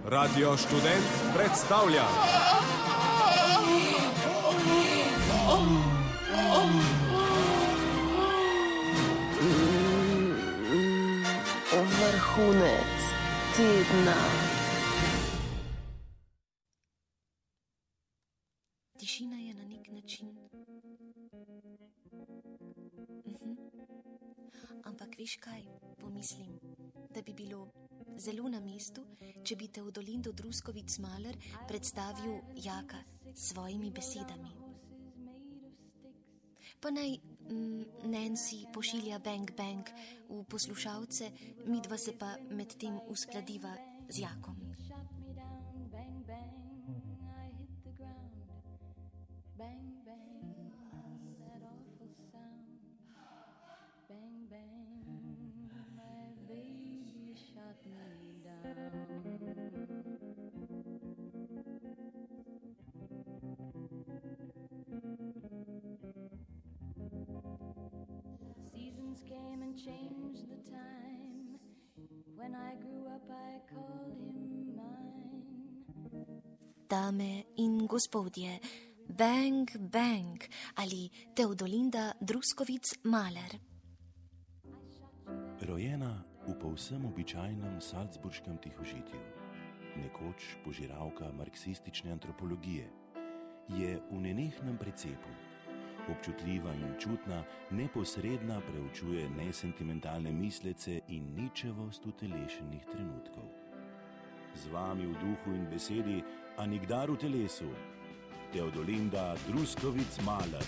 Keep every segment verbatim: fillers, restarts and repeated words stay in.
Radio Študent predstavlja. Vrhunec tedna. Tišina je na nek način. Mhm. Ampak veš kaj, pomislim, da bi bilo zelo na mestu, če bi Teodolindo Druskovic-Maler predstavil Jaka s svojimi besedami. Pa naj mm, Nancy pošilja Bang Bang v poslušalce, midva se pa med tem uskladiva z Jakom. Came and changed the time. When I grew up I called him mine. Dame in gospodje, Bang Bang ali Teodolinda Druskovic-Maler. Rojena v povsem običajnem salzburškem tihožitju, nekoč požiralka marksistične antropologije, je v nenehnem precepu. Občutljiva in čutna, neposredna preučuje nesentimentalne mislece in ničevost utelešenih trenutkov. Z vami v duhu in besedi, a nikdar v telesu, Teodolinda Druskovic-Maler.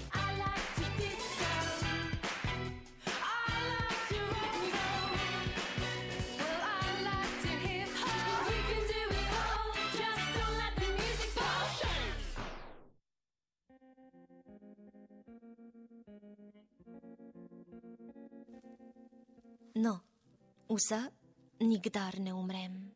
No, vsa nikdar ne umrem.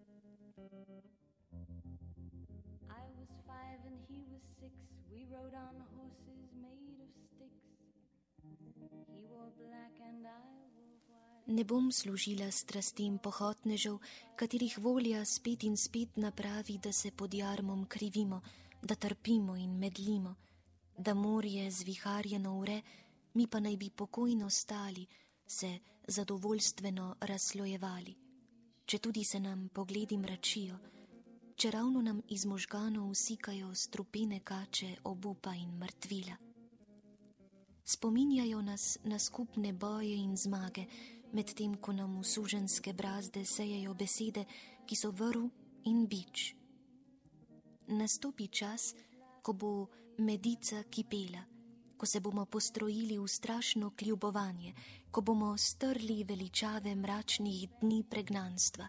I was five and he was six. We rode on horses made of sticks. He wore black and I wore white. Ne bom služila strastim pohotnežev, katerih volja spet in spet napravi, da se pod jarmom krivimo, da trpimo in medlimo, da morje zviharjeno ure, mi pa naj bi pokojno stali, se zadovoljstveno razslojevali, če tudi se nam pogledi mračijo, če ravno nam iz možganov usikajo strupene kače obupa in mrtvila. Spominjajo nas na skupne boje in zmage, medtem ko nam v suženjske brazde sejejo besede, ki so vrv in bič. Nastopi čas, ko bo medica kipela, ko se bomo postrojili v strašno kljubovanje, ko bomo strli veličave mračnih dni pregnanstva.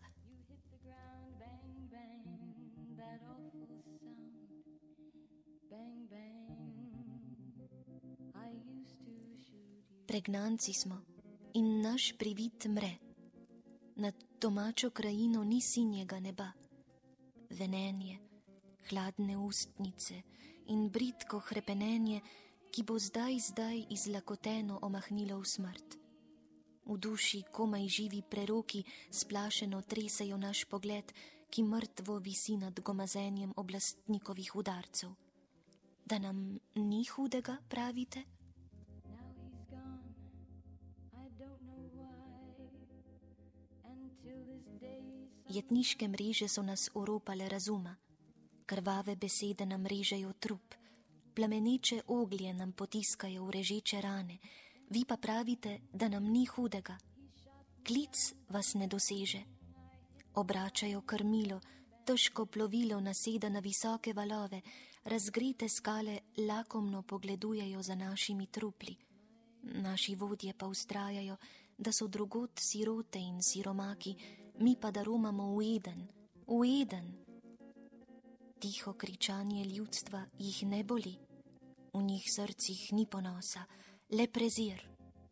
Pregnanci smo in naš privid mre. Nad domačo krajino ni sinjega neba. Venenje, hladne ustnice in bridko hrepenenje, ki bo zdaj, zdaj izlakoteno omahnilo v smrt. V duši komaj živi preroki splašeno tresejo naš pogled, ki mrtvo visi nad gomazenjem oblastnikovih udarcev. Da nam ni hudega, pravite? Jetniške mreže so nas oropale razuma, krvave besede nam režejo trup, plameneče oglje nam potiskajo v režeče rane, vi pa pravite, da nam ni hudega. Klic vas ne doseže. Obračajo krmilo, težko plovilo naseda na visoke valove, razgrete skale lakomno pogledujejo za našimi trupli. Naši vodje pa vztrajajo, da so drugod sirote in siromaki, mi pa da romamo v Eden, v Eden. Tiho kričanje ljudstva jih ne boli, v njih srcih ni ponosa, le prezir.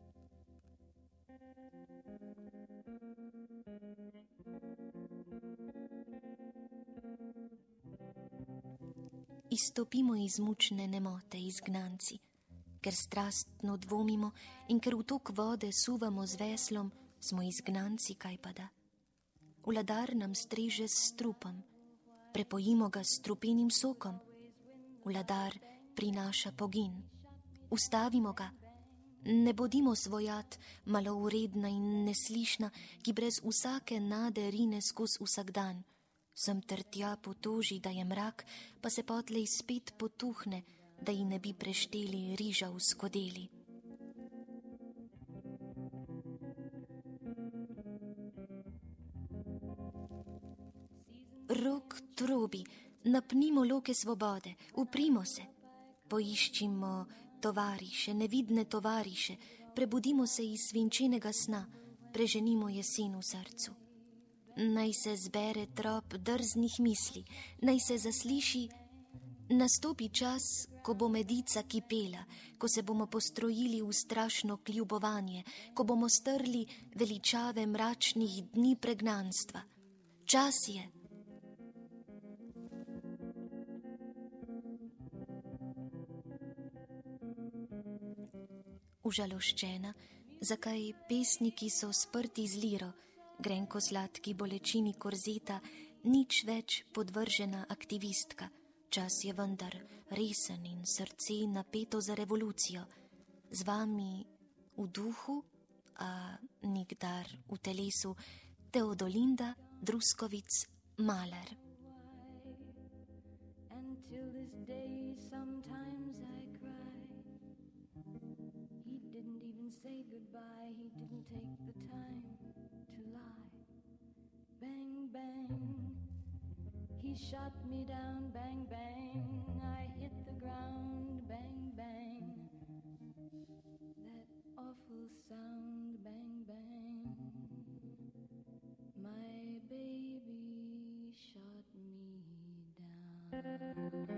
Izstopimo iz mučne nemote, izgnanci, ker strastno dvomimo in ker v tok vode suvamo z veslom, smo izgnanci kajpada. Vladar nam streže s strupom, prepojimo ga s strupenim sokom. Vladar prinaša pogin, ustavimo ga. Ne bodimo svojat, malouredna in neslišna, ki brez vsake nade rine skozi vsak dan. Sem ter tja potoži, da je mrak, pa se potlej spet potuhne, da ji ne bi prešteli riža v skodeli. Rok trobi, napnimo loke svobode, uprimo se, poiščimo tovariše, nevidne tovariše, prebudimo se iz svinčenega sna, preženimo jesen v srcu. Naj se zbere trop drznih misli, naj se zasliši, nastopi čas, ko bo medica kipela, ko se bomo postrojili v strašno kljubovanje, ko bomo strli veličave mračnih dni pregnanstva. Čas je. Užaloščena, zakaj pesniki so sprti z liro, grenko sladki bolečini korzeta, nič več podvržena aktivistka. Čas je vendar resen in srce napeto za revolucijo. Z vami v duhu, a nikdar v telesu, Teodolinda Druskovic-Mahler. Say goodbye, he didn't take the time to lie. Bang, bang, he shot me down. Bang, bang, I hit the ground. Bang, bang, that awful sound. Bang, bang, my baby shot me down.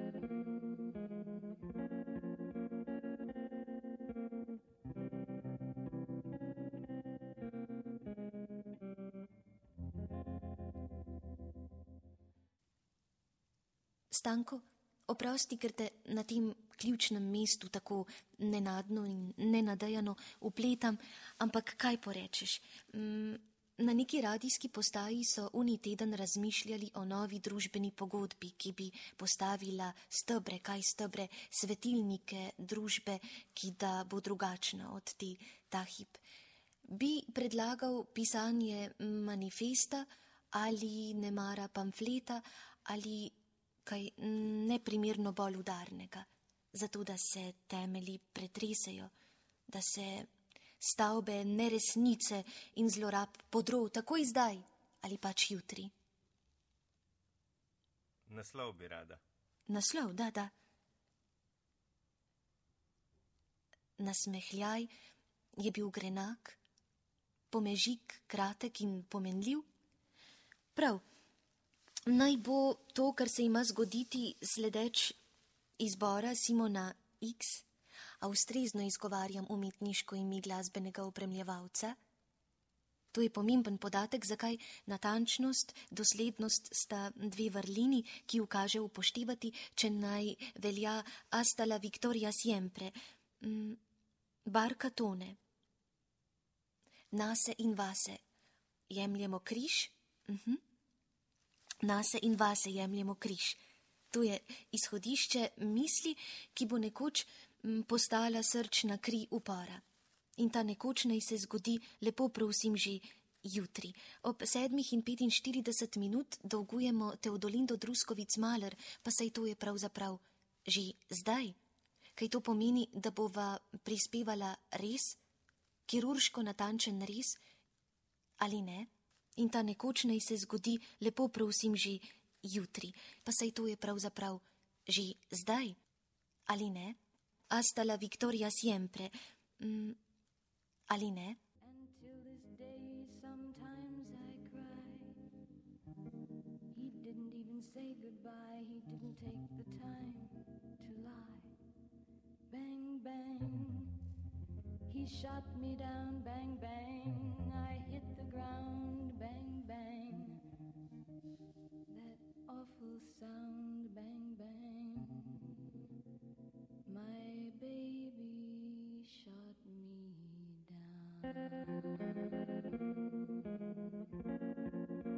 Stanko, oprosti, ker te na tem ključnem mestu tako nenadno in nenadejano upletam, ampak kaj porečeš? Na neki radijski postaji so uni teden razmišljali o novi družbeni pogodbi, ki bi postavila stebre, kaj stebre, svetilnike družbe, ki da bo drugačna od te ta hip. Bi predlagal pisanje manifesta ali nemara pamfleta ali kaj neprimerno bolj udarnega, zato da se temelji pretresejo, da se stavbe neresnice in zlorab podro takoj zdaj ali pač jutri. Naslov bi rada. Naslov, da, da. Nasmehljaj je bil grenak, pomežik kratek in pomenljiv. Prav, naj bo to, kar se ima zgoditi sledeč izbora Simona X, a ustrezno izgovarjam umetniško ime glasbenega opremljevalca. To je pomemben podatek, zakaj natančnost, doslednost sta dve vrlini, ki ju kaže upoštevati, če naj velja hasta la victoria siempre. Barka tone. Nase in vase jemljemo križ. Uh-huh. Nase in vase jemljemo križ. To je izhodišče misli, ki bo nekoč postala srčna kri upora. In ta nekoč naj se zgodi, lepo prosim, že jutri. Ob sedmih in petinštirideset minut dolgujemo Teodolindo Druskovic-Mahler, pa saj to je pravzaprav že zdaj. Kaj to pomeni, da bova prispevala res, kirurško natančen res, ali ne? In ta nekoč naj se zgodi, lepo prosim, že jutri. Pa saj to je pravzaprav že zdaj, ali ne? Hasta la victoria siempre, mm, ali ne? Say goodbye, he didn't take the time to lie. Bang, bang, he shot me down. Bang, bang, I hit the ground. Bang, bang, that awful sound. Bang, bang, my baby shot me down.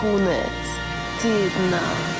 Vrhunec tedna.